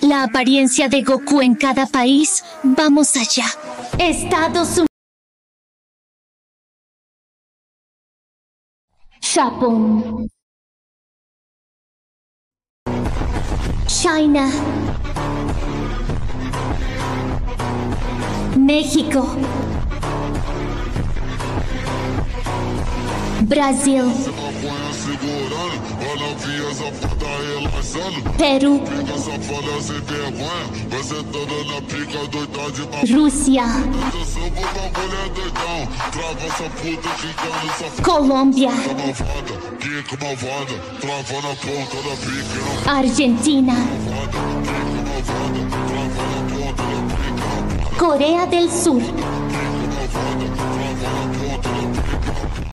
La apariencia de Goku en cada país. Vamos allá. Estados Unidos. Japón. China. México. Brasil. Peru. Rússia. Colômbia. Argentina. Coreia del Sur.